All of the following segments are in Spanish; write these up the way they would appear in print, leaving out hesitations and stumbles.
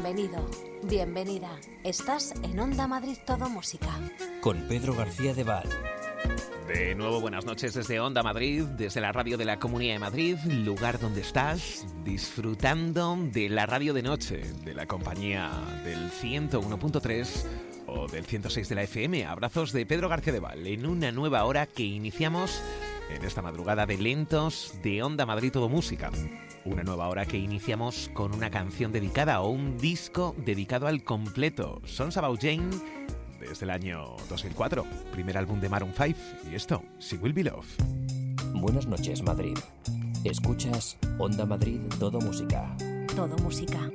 Bienvenido, bienvenida. Estás en Onda Madrid Todo Música. Con Pedro García de Val. De nuevo, buenas noches desde Onda Madrid, desde la radio de la Comunidad de Madrid, lugar donde estás disfrutando de la radio de noche, de la compañía del 101.3 o del 106 de la FM. Abrazos de Pedro García de Val en una nueva hora que iniciamos en esta madrugada de lentos de Onda Madrid Todo Música. Una nueva hora que iniciamos con una canción dedicada o un disco dedicado al completo. Songs About Jane, desde el año 2004, primer álbum de Maroon 5, y esto, She Will Be Love. Buenas noches, Madrid. Escuchas Onda Madrid Todo Música. Todo Música.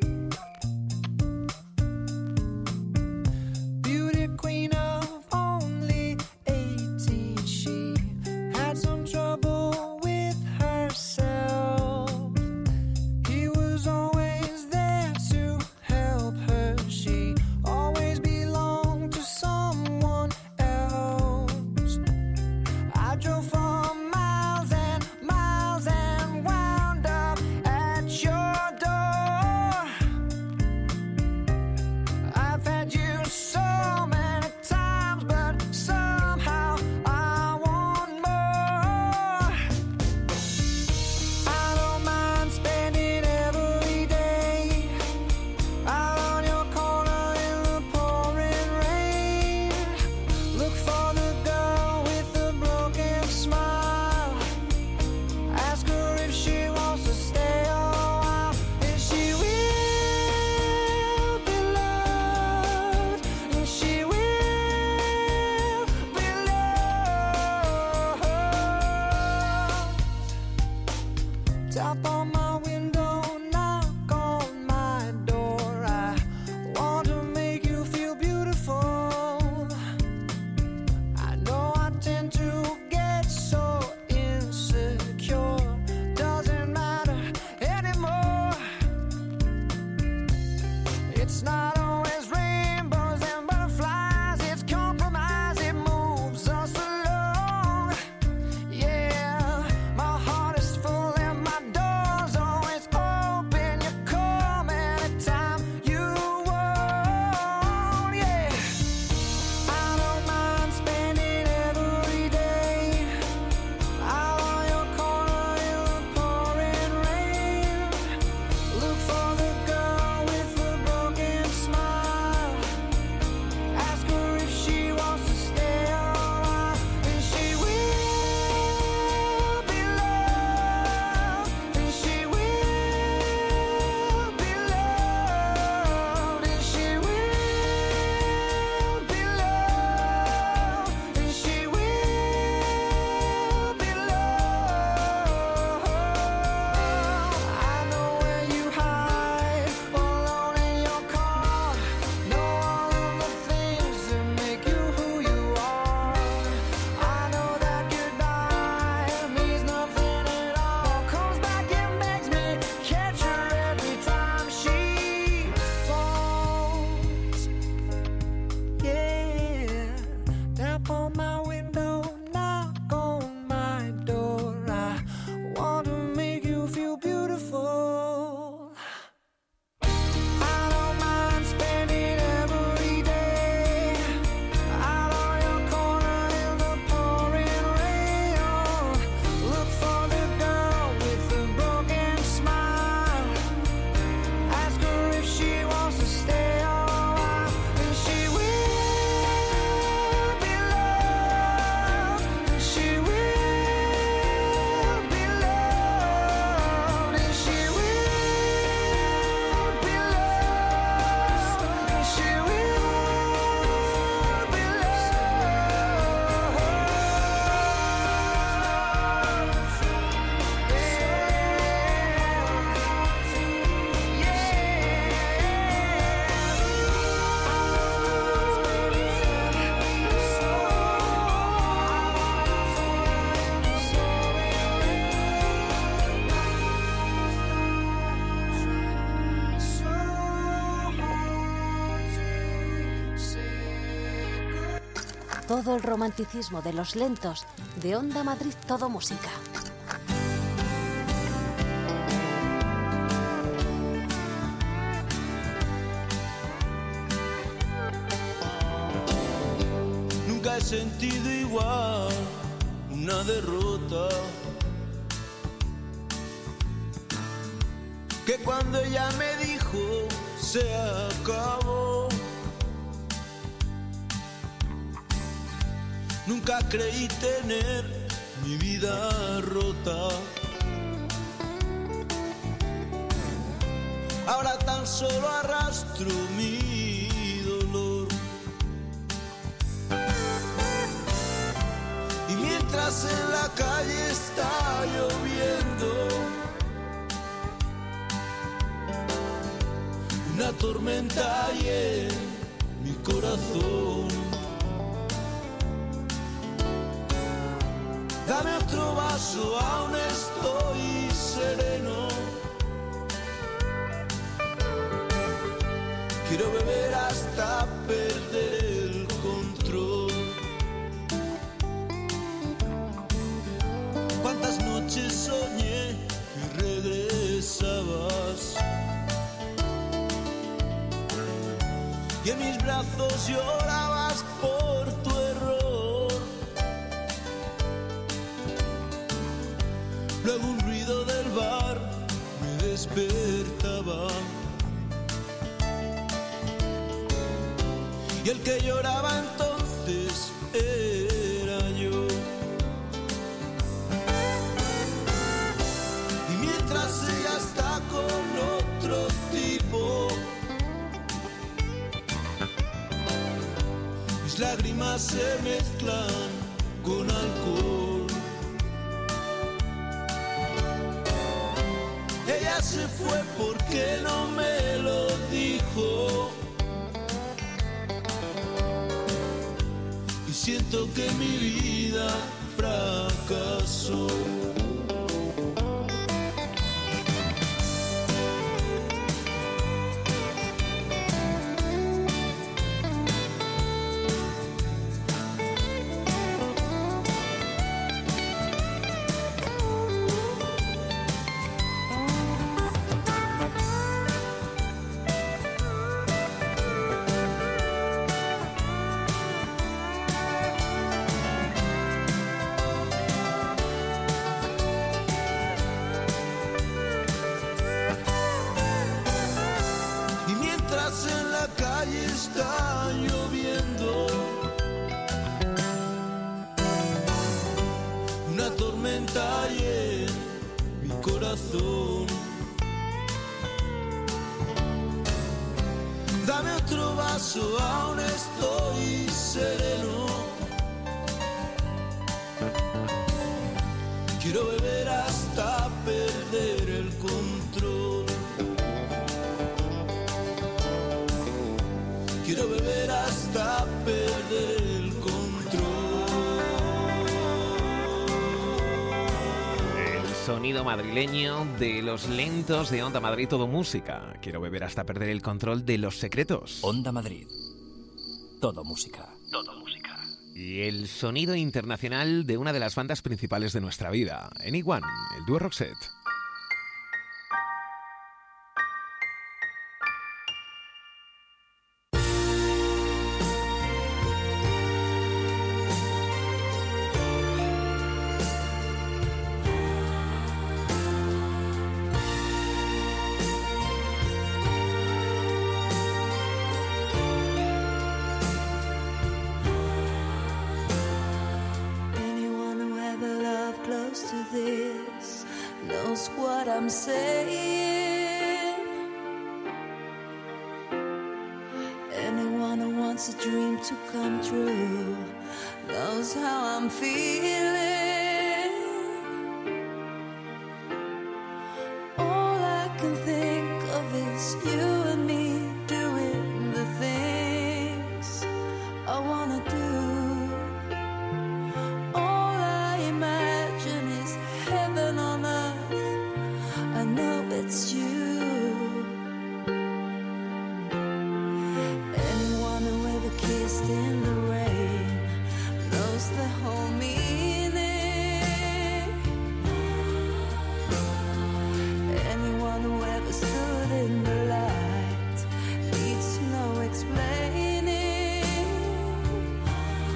Todo el romanticismo de los lentos de Onda Madrid Todo Música. he sentido igual una derrota, que cuando ella me dijo se acabó. Nunca creí tener mi vida rota. Ahora tan solo arrastro mi dolor. Y mientras en la calle está lloviendo, una tormenta hay en mi corazón. Dame otro vaso, aún estoy sereno. Quiero beber hasta perder el control. Cuántas noches soñé que regresabas y en mis brazos llorabas por tu error. Luego un ruido del bar me despertaba y el que lloraba entonces era yo. Y mientras ella está con otro tipo, mis lágrimas se mezclan con alcohol. Ella se fue porque no me lo dijo. Y siento que mi vida fracasó. Está lloviendo, una tormenta hay en mi corazón. Dame otro vaso, aún estoy sereno. Quiero beber hasta perder el control. Quiero beber hasta perder el control. El sonido madrileño de los lentos de Onda Madrid, todo música. Quiero beber hasta perder el control de Los Secretos. Onda Madrid, todo música. Todo música. Y el sonido internacional de una de las bandas principales de nuestra vida, Anyone, el dúo Roxette. I'm saying. Anyone who wants a dream to come true knows how I'm feeling. All I can think of is you and me doing the things I wanna do. All I imagine is heaven on earth. I know it's you. Anyone who ever kissed in the rain knows the whole meaning. Anyone who ever stood in the light needs no explaining.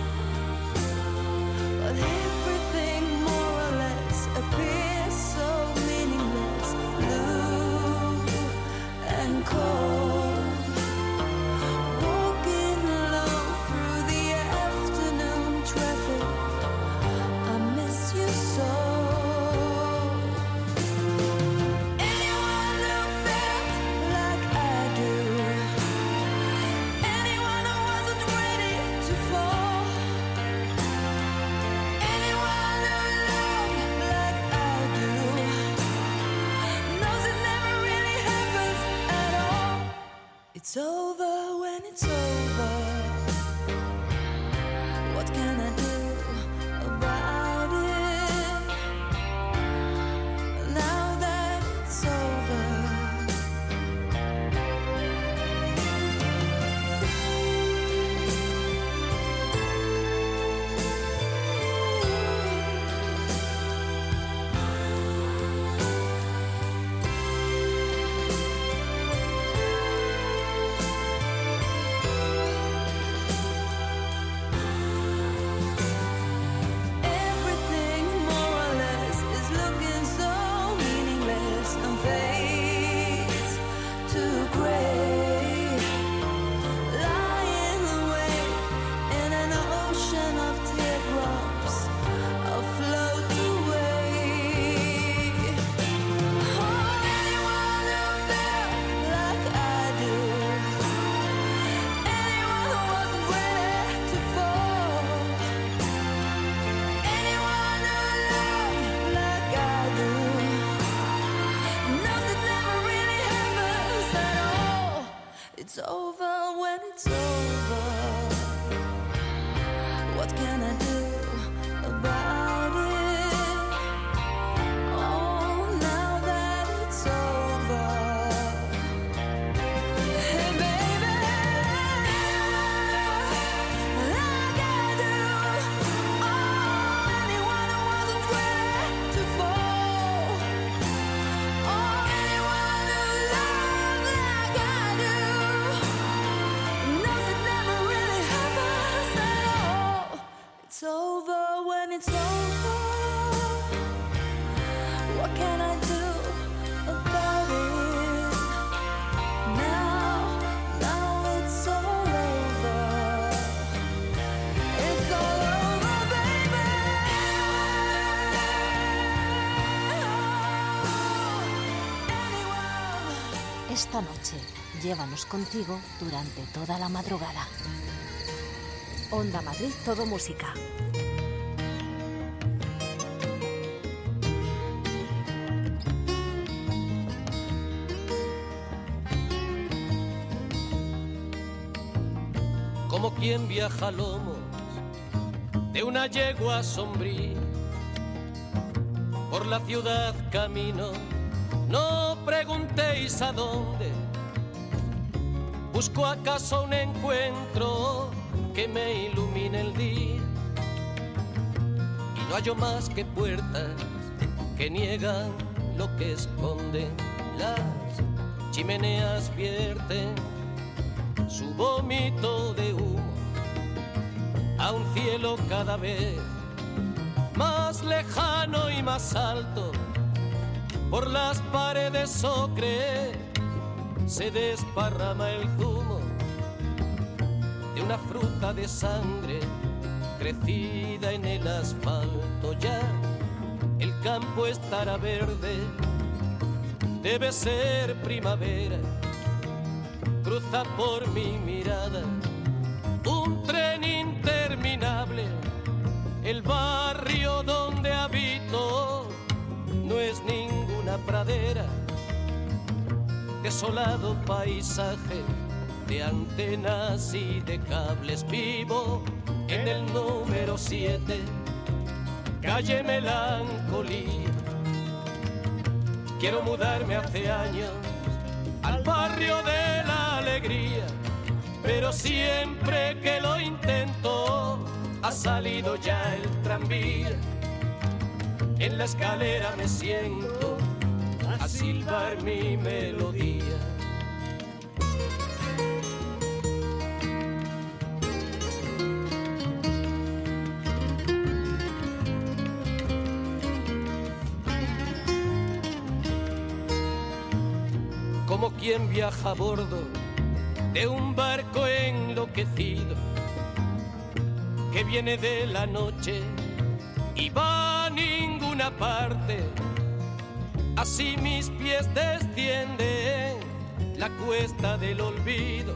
esta noche, llévanos contigo durante toda la madrugada. Onda Madrid, todo música. Como quien viaja a lomos de una yegua sombría, por la ciudad camino, no preguntéis a dónde. Busco acaso un encuentro que me ilumine el día, y no hallo más que puertas que niegan lo que esconden. Las chimeneas vierten su vómito de humo a un cielo cada vez más lejano y más alto. Por las paredes ocres se desparrama el zumo de una fruta de sangre crecida en el asfalto. Ya el campo estará verde, debe ser primavera. Cruza por mi mirada un tren interminable. El barrio donde habito no es ninguna pradera, desolado paisaje de antenas y de cables. Vivo en el número 7, calle Melancolía. Quiero mudarme hace años al barrio de la alegría, pero siempre que lo intento ha salido ya el tranvía. En la escalera me siento a silbar mi melodía. Como quien viaja a bordo de un barco enloquecido que viene de la noche y va a ninguna parte. Así mis pies descienden la cuesta del olvido,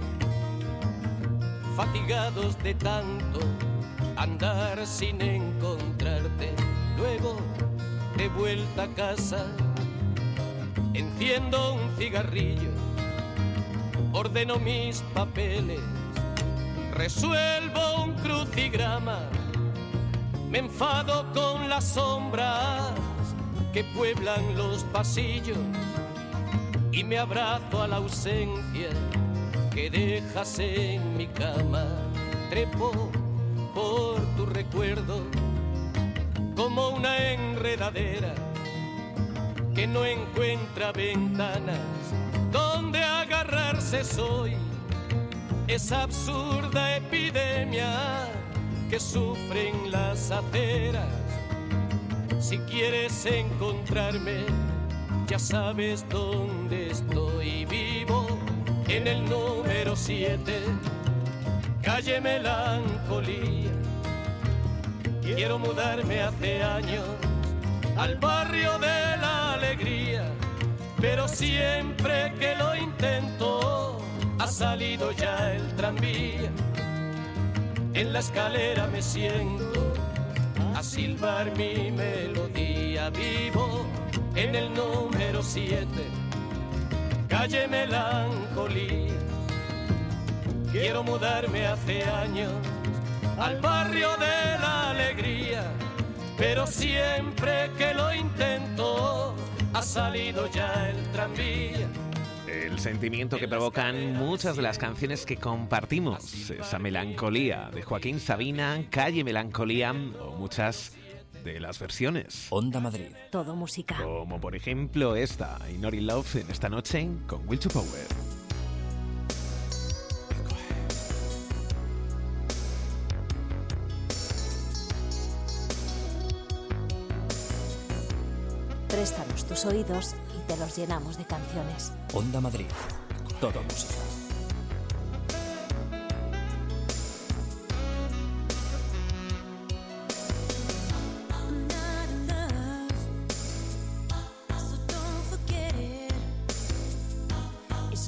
fatigados de tanto andar sin encontrarte. Luego, de vuelta a casa, enciendo un cigarrillo, ordeno mis papeles, resuelvo un crucigrama, me enfado con las sombras que pueblan los pasillos y me abrazo a la ausencia que dejas en mi cama. Trepo por tu recuerdo como una enredadera que no encuentra ventanas donde agarrarse. Soy esa absurda epidemia que sufren las aceras. Si quieres encontrarme, ya sabes dónde estoy. Vivo en el número 7, calle Melancolía. Quiero mudarme hace años al barrio de la alegría, pero siempre que lo intento ha salido ya el tranvía. En la escalera me siento a silbar mi melodía. Vivo en el número 7, calle Melancolía. Quiero mudarme hace años al barrio de la alegría, pero siempre que lo intento ha salido ya el tranvía. El sentimiento que provocan muchas de las canciones que compartimos, esa melancolía de Joaquín Sabina, Calle Melancolía, o muchas de las versiones. Onda Madrid. Todo música. Como por ejemplo esta, Inori Love, en esta noche con Will to Power. Préstanos tus oídos y te los llenamos de canciones. Onda Madrid. Todo música. Not enough, so don't forget it. It's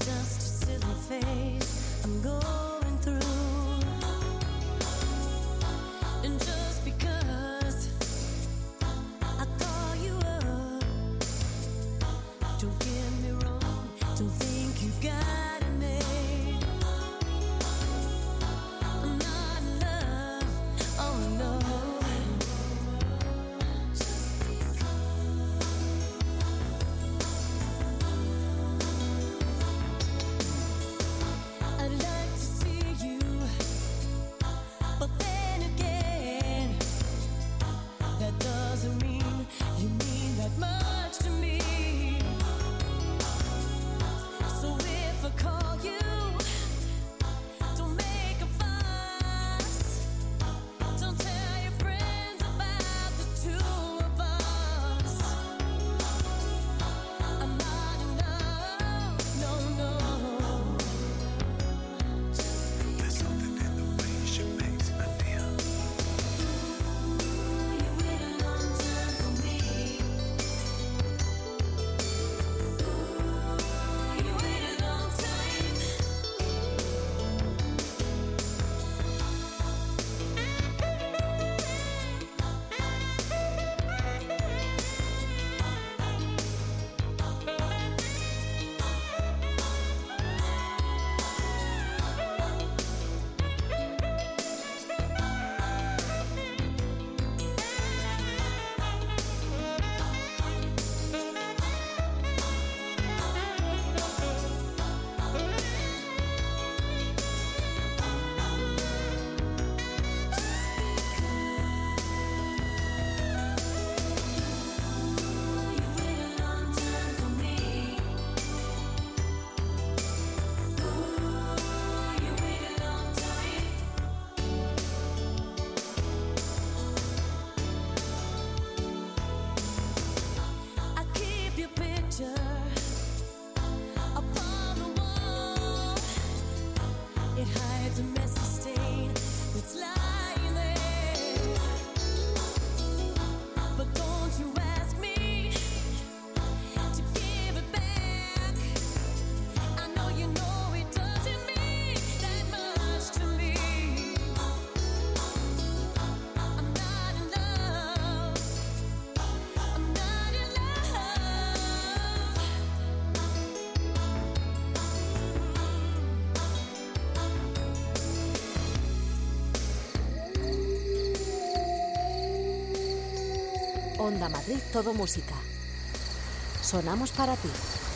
Onda Madrid, todo música. Sonamos para ti.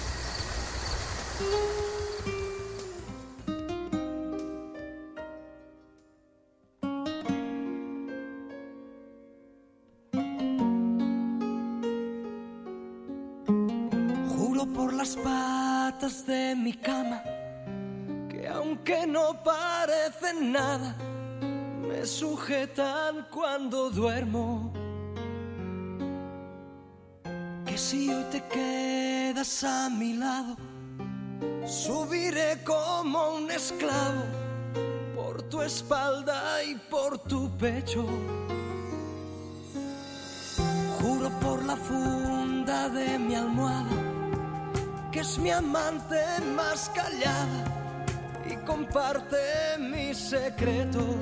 Juro por las patas de mi cama que aunque no parecen nada, me sujetan cuando duermo. Que si hoy te quedas a mi lado, subiré como un esclavo por tu espalda y por tu pecho. Juro por la funda de mi almohada que es mi amante más callada y comparte mis secretos.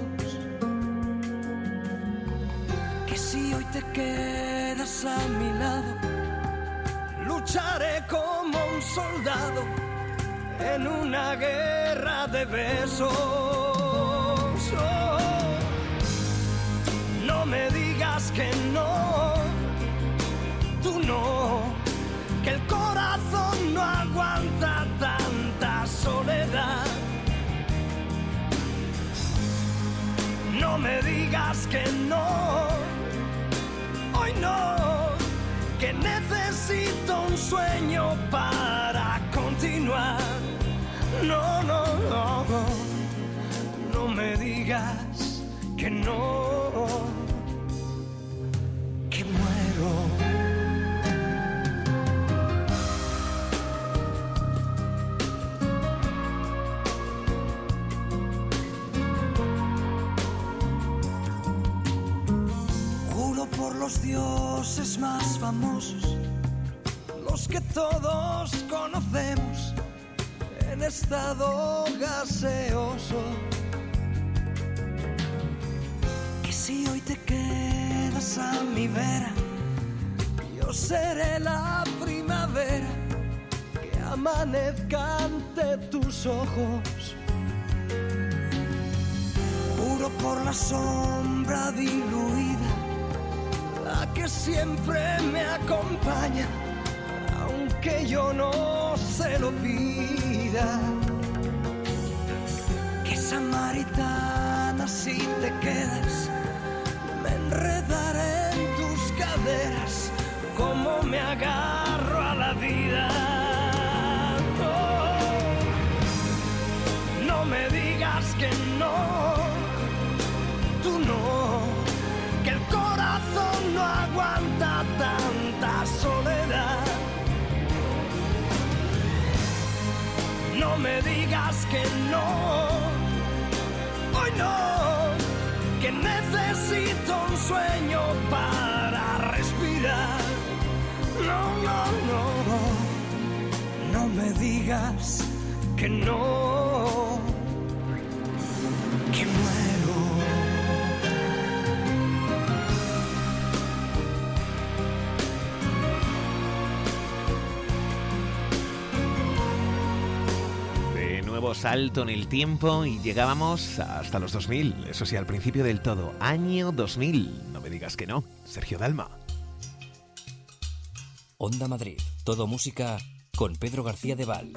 Que si hoy te quedas a mi lado, lucharé como un soldado en una guerra de besos. Oh, no me digas que no, tú no, que el corazón no aguanta tanta soledad. No me digas que no, hoy no, que necesito un sueño para continuar. No, no, no, no, no me digas que no, que muero. Por los dioses más famosos, los que todos conocemos en estado gaseoso, que si hoy te quedas a mi vera, yo seré la primavera que amanezca ante tus ojos. Juro por la sombra diluida, la que siempre me acompaña, aunque yo no se lo pida. Que samaritana, si te quedas, me enredaré en tus caderas como me agarro a la vida. Oh, no me digas que no, tú no, que el corazón no aguanta tanta soledad. No me digas que no, hoy no, que necesito un sueño para respirar. No, no, no, no me digas que no, que muero. Nuevo salto en el tiempo y llegábamos hasta los 2000, eso sí, al principio del todo, año 2000, no me digas que no, Sergio Dalma. Onda Madrid, todo música con Pedro García de Val.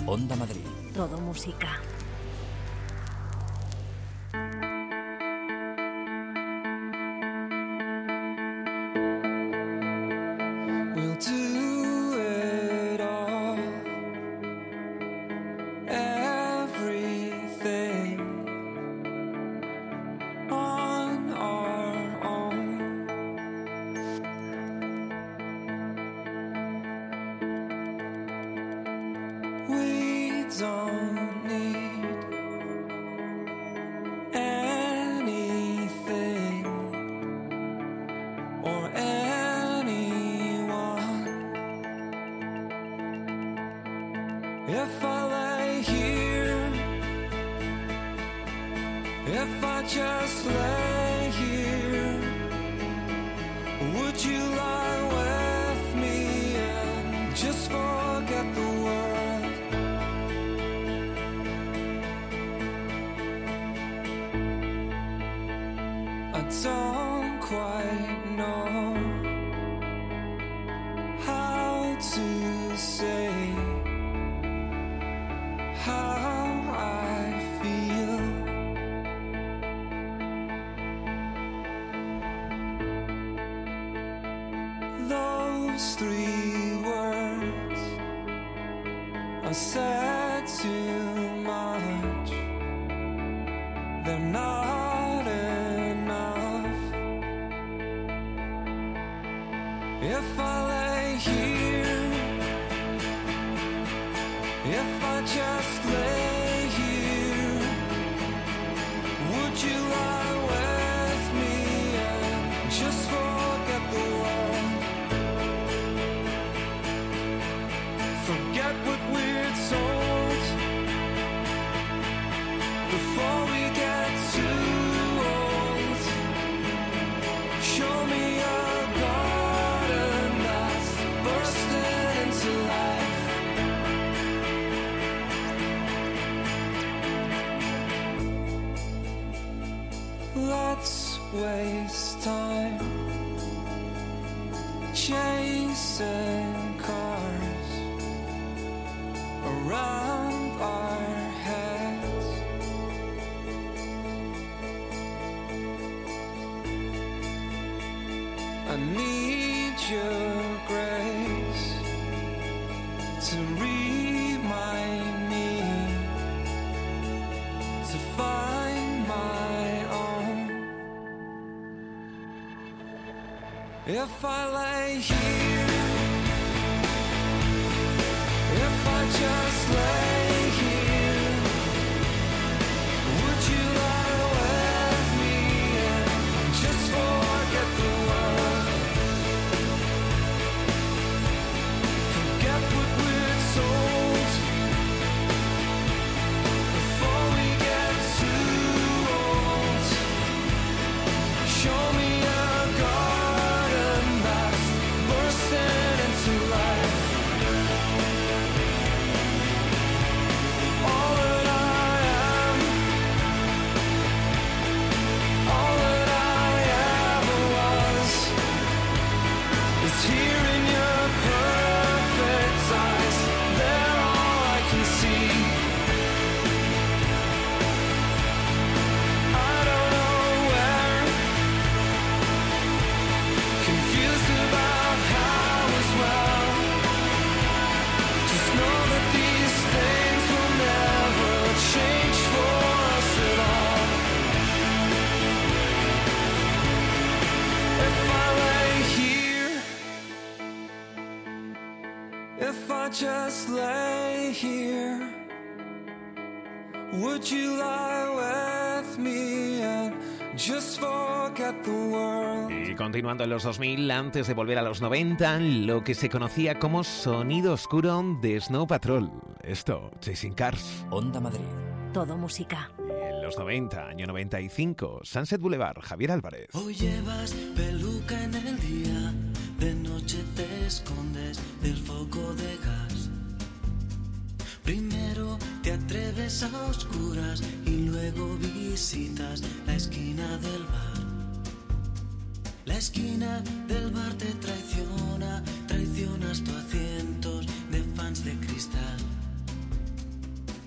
Onda Madrid. Todo música. We'll do it all, everything on our own. We don't need anything or anyone. If I lay here, if I just lay here, would you lie with me and just forget the world? I don't quite know how to say how I feel. Those 3 words I said too much. They're not enough. If I lay here, if I just lay here, would you lie with me and just forget the world? Forget what we're told before we get too old. Show me a garden that's bursting into life. Let's waste time chasing cars around our heads. I need your grace to remind me to find my own. If I lay here, if I just lay here, would you lie with me and just forget the world? Forget what we're told before we get too old. Show me a garden that's bursting into life. All that I am, all that I ever was, is here in your perfect eyes. They're all I can see. I don't know where, confused about how as well. Just know that these things will never change for us at all. If I lay here, if I just lay here, would you lie with me and just forget the world? Y continuando en los 2000, antes de volver a los 90, lo que se conocía como sonido oscuro de Snow Patrol. Esto, Chasing Cars. Onda Madrid. Todo música. Y en los 90, año 95, Sunset Boulevard, Javier Álvarez. Hoy llevas peluca en el día, de noche te escondes del foco de gas. Primero te atreves a oscuras y luego visitas la esquina del bar. La esquina del bar te traiciona, traicionas tu a cientos de fans de cristal.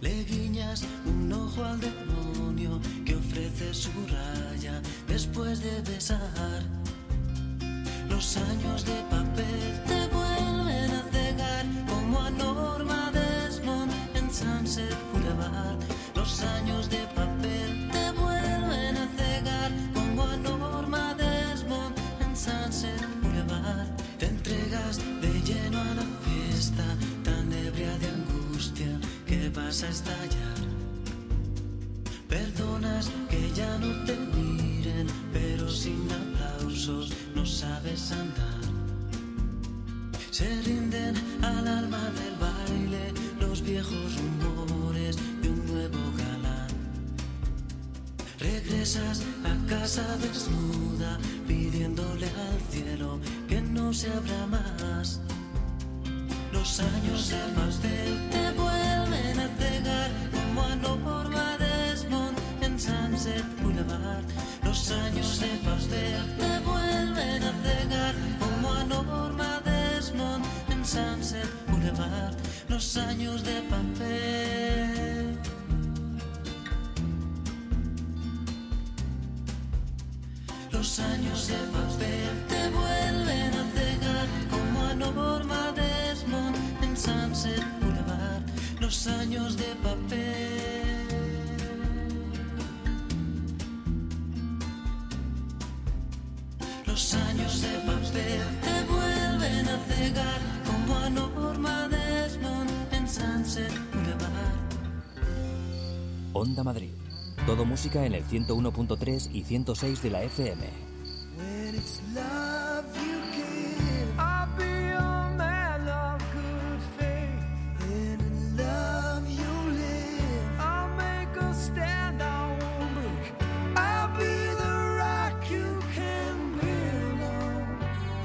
Le guiñas un ojo al demonio que ofrece su raya después de besar. Los años de papel te vuelven a cegar como a Norma Desmond en Sunset Boulevard. Los años de papel te vuelven a cegar como a Norma Desmond en Sunset Boulevard. Te entregas de lleno a la fiesta, tan ebria de angustia que vas a estallar. Perdonas que ya no te miren, pero sin aplausos no sabes andar. Se rinden al alma del baile los viejos rumores de un nuevo galán. Regresas a casa desnuda pidiéndole al cielo que no se abra más. Los años de pastel te vuelven a cegar como a Norma Desmond en Sunset Boulevard. Los años de pastel te vuelven a cegar como a Norma Desmond en Sunset Boulevard. Los años de papel. Los años de papel te vuelven a cegar como a Norma Desmond en Sunset Boulevard. Los años de papel. Los años de papel te vuelven a cegar como a Norma Desmond en Sunset Boulevard. Onda Madrid. Todo música en el 101.3 y 106 de la FM. When it's love you give, I'll be a man of good faith. Then in love you live, I'll make a stand, I won't break. I'll be the rock you can build on.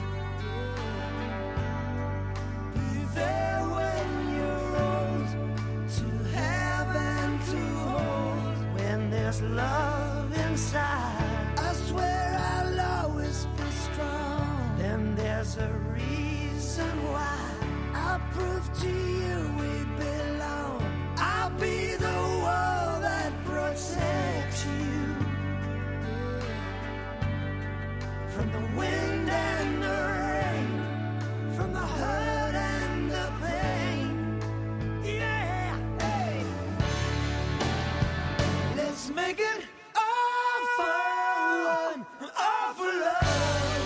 Be there when you're old, to have and to hold. When there's love inside, I swear I'll always be strong. Then there's a reason why I'll prove to you we belong. I'll be the wall that protects you from the wind and the rain, from the hurt and the pain. Yeah, hey. Let's make it all for one, all for love.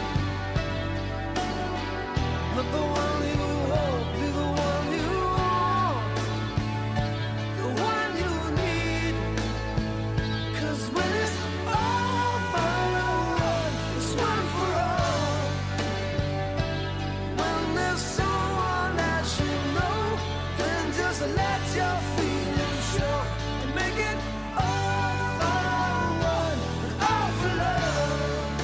Let the one you hold be the one you want, the one you need. 'Cause when it's all for one, it's one for all. When there's someone that you know, then just let your feelings show and make it all for one, all for love.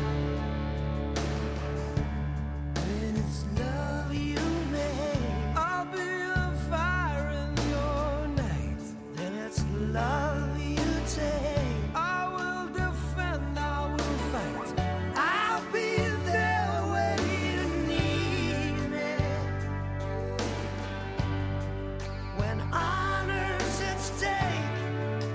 When it's love you make, I'll be a fire in your night. Then it's love you take, I will defend, I will fight. I'll be there when you need me. When honor's at stake,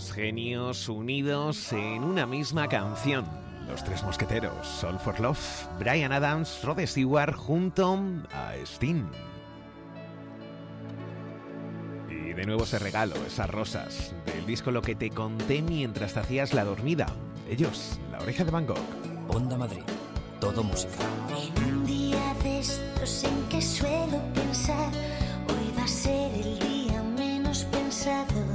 Tres genios unidos en una misma canción. Los Tres Mosqueteros, Soul for Love, Bryan Adams, Rod Stewart junto a Sting. Y de nuevo ese regalo, esas rosas, del disco Lo que te conté mientras te hacías la dormida. Ellos, La Oreja de Van Gogh. Onda Madrid, todo música. En un día de estos en que suelo pensar, hoy va a ser el día menos pensado.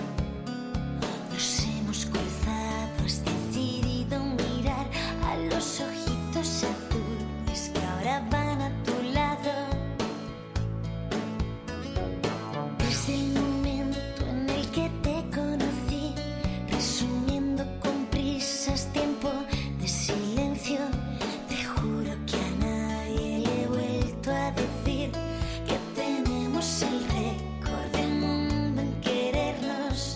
Nos hemos cruzado, has decidido mirar a los ojitos azules que ahora van a tu lado. Desde el momento en el que te conocí, resumiendo con prisas tiempo de silencio, te juro que a nadie le he vuelto a decir que tenemos el récord del mundo en querernos.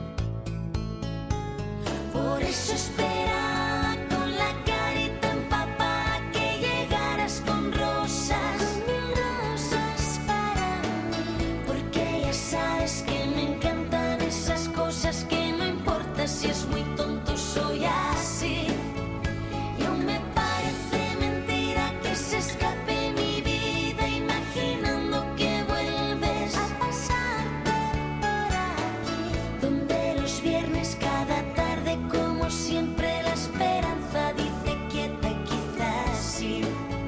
Por eso esperaba con la carita empapada que llegaras con rosas, mil rosas para mí, porque ya sabes que me encantan esas cosas que no importa si es muy tonto, soy así. Y aún me parece mentira que se escape mi vida imaginando que vuelves a pasarte por aquí, donde los viernes cada tarde como siempre la esperanza dice quieta, quizás sí.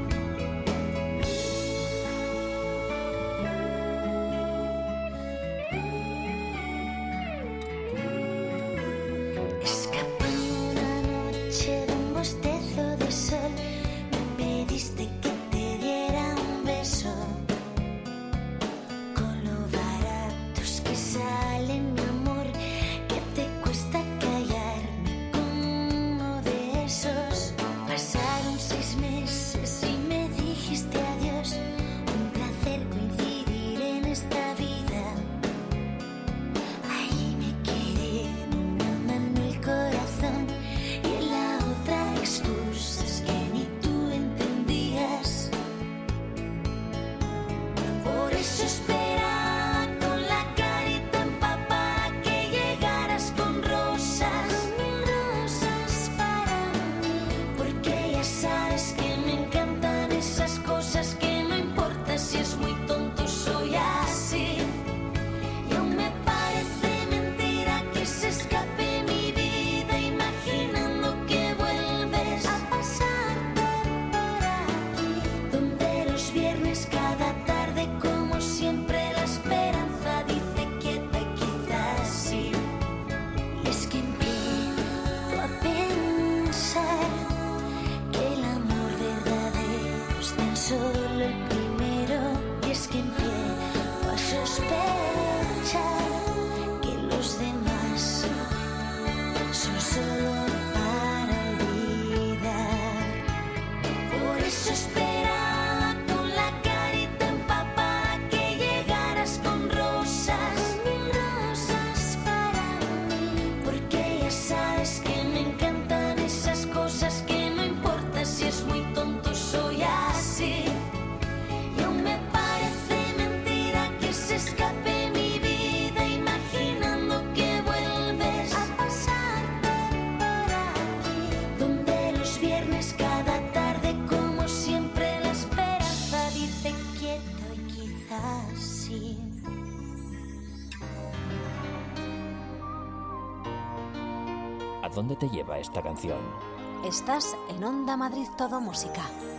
Escapando una noche de un bostezo de sol, me pediste que te diera un beso. Con lo baratos que salen, mi amor, que te cuesta callarme con uno de esos. Pasaron 6 meses y me dijiste adiós. Un placer coincidir en esta vida. Ahí me quedé en una mano el corazón y en la otra excusas que ni tú entendías. Por eso esperaba con la carita empapada que llegaras con rosas, mil rosas para mí, porque ya sabes que me encantan esas cosas que no importa si es muy tonto, soy así. Y aún me parece mentira que se escape mi vida imaginando que vuelves a pasarte por aquí, donde los viernes cada tarde como siempre la esperanza dice quieta, quizás sí. Y es que empiezo a pensar que el amor verdadero es tan solo el primero. Y es que empiezo a sospechar que los demás son solo para olvidar. Por eso esperaba con la carita empapada que llegaras con rosas, mil rosas para mí, porque ya sabes que me encantan esas cosas que no importa si es muy tonto, soy así. Y aún me parece mentira que se escape mi vida imaginando que vuelves a pasarte por aquí, donde los viernes cada tarde como siempre la esperanza dice quieto y quizás sí. ¿A dónde te lleva esta canción? Estás en Onda Madrid, todo música.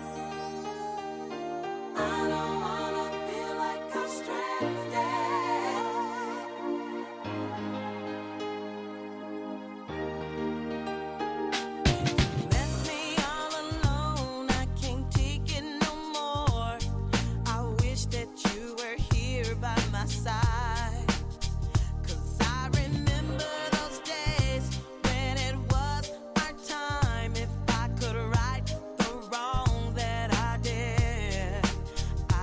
Left me all alone, I can't take it no more. I wish that you were here by my side. 'Cause I remember those days when it was our time. If I could right the wrong that I did,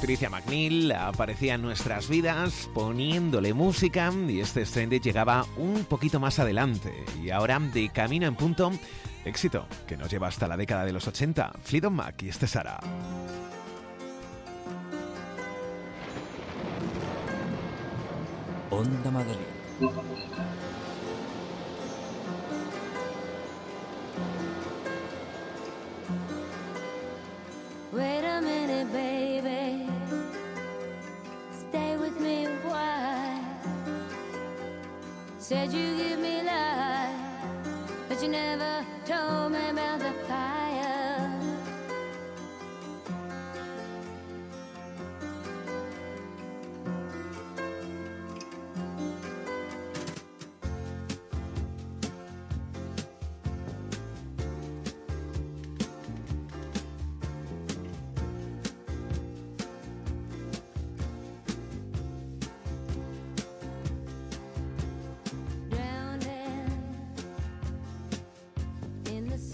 Patricia McNeil aparecía en nuestras vidas poniéndole música y este Stranded llegaba un poquito más adelante. Y ahora, de camino en punto, éxito que nos lleva hasta la década de los 80. Fleetwood Mac y este Sara. Onda Madrid. Wait a minute, baby. Stay with me a while. Said you give me life, but you never told me about the fire. Drowning in the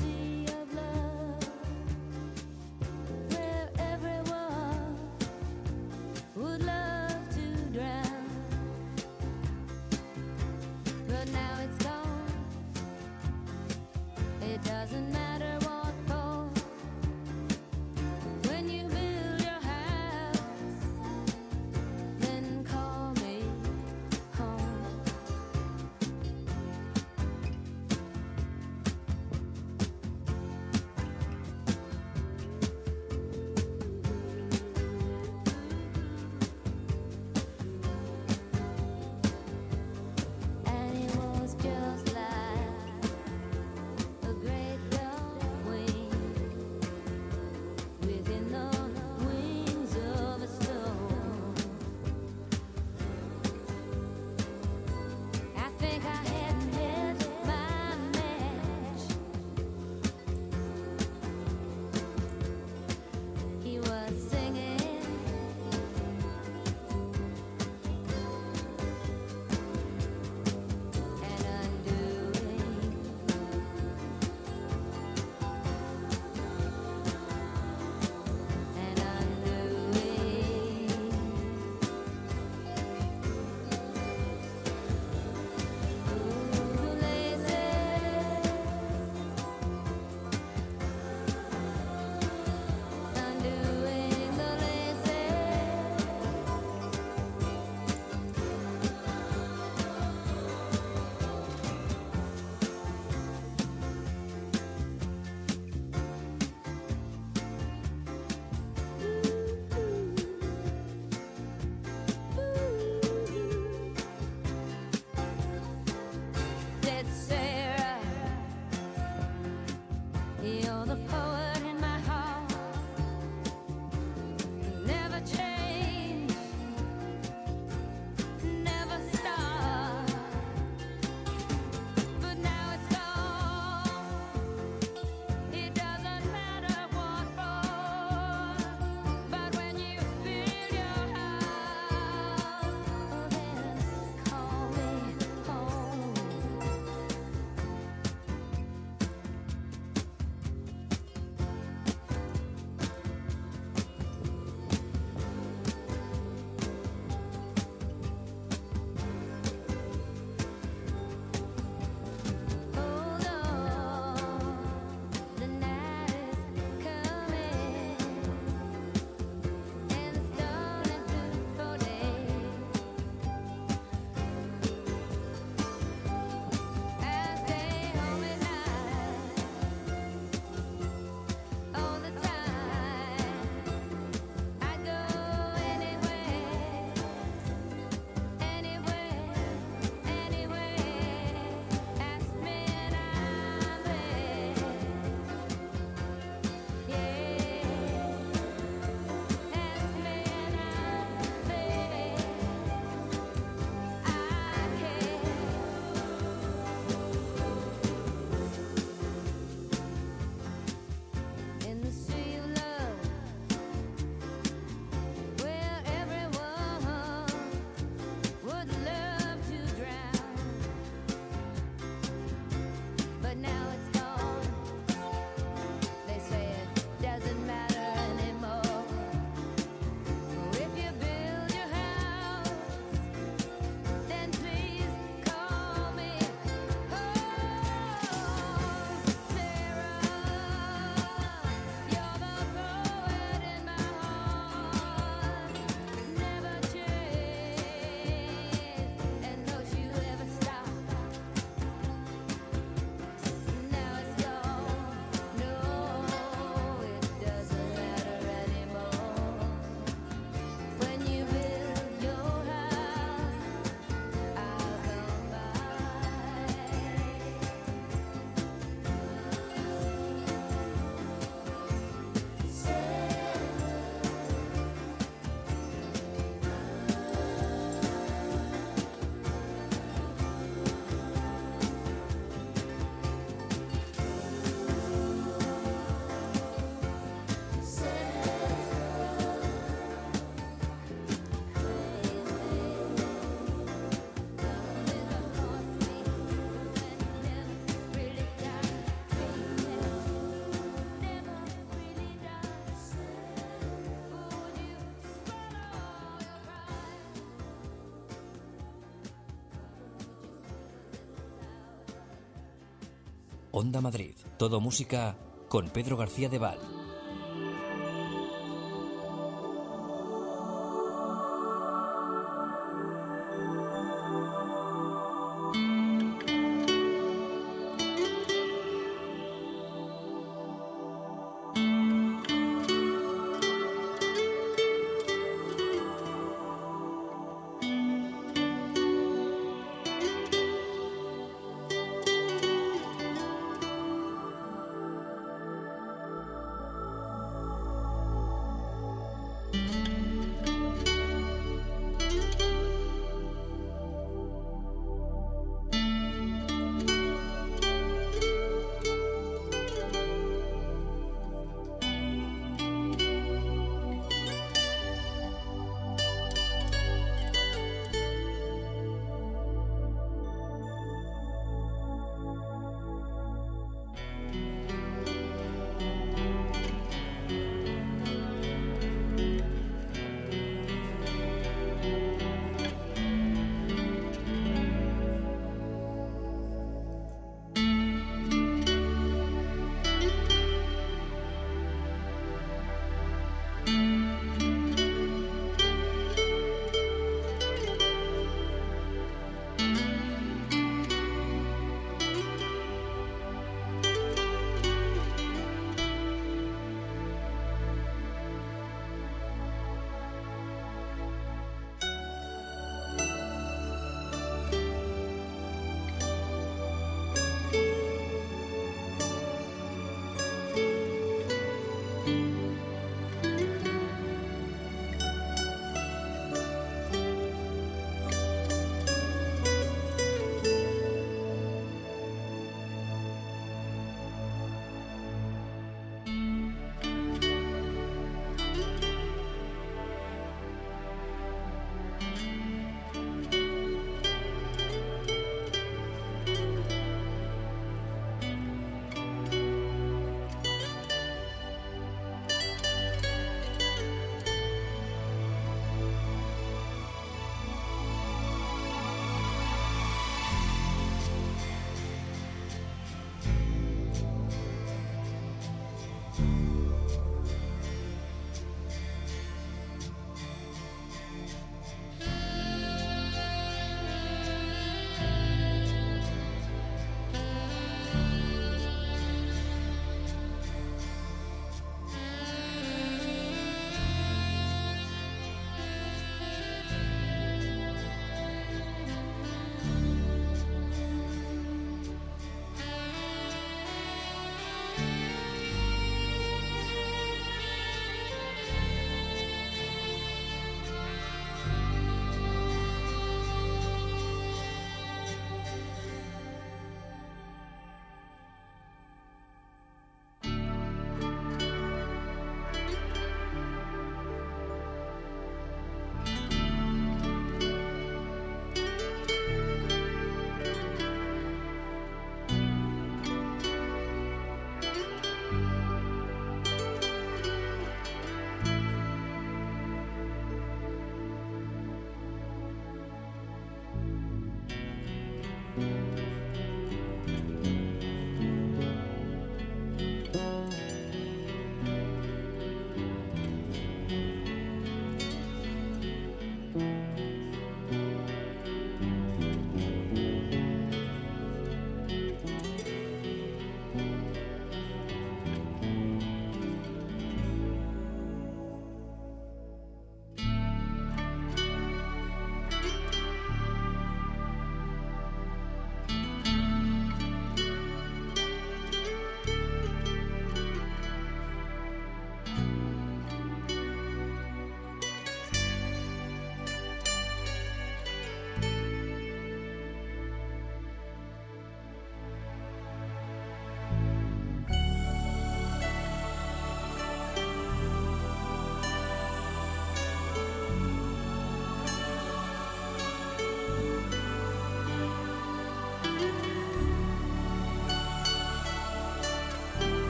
Onda Madrid, todo música con Pedro García de Val.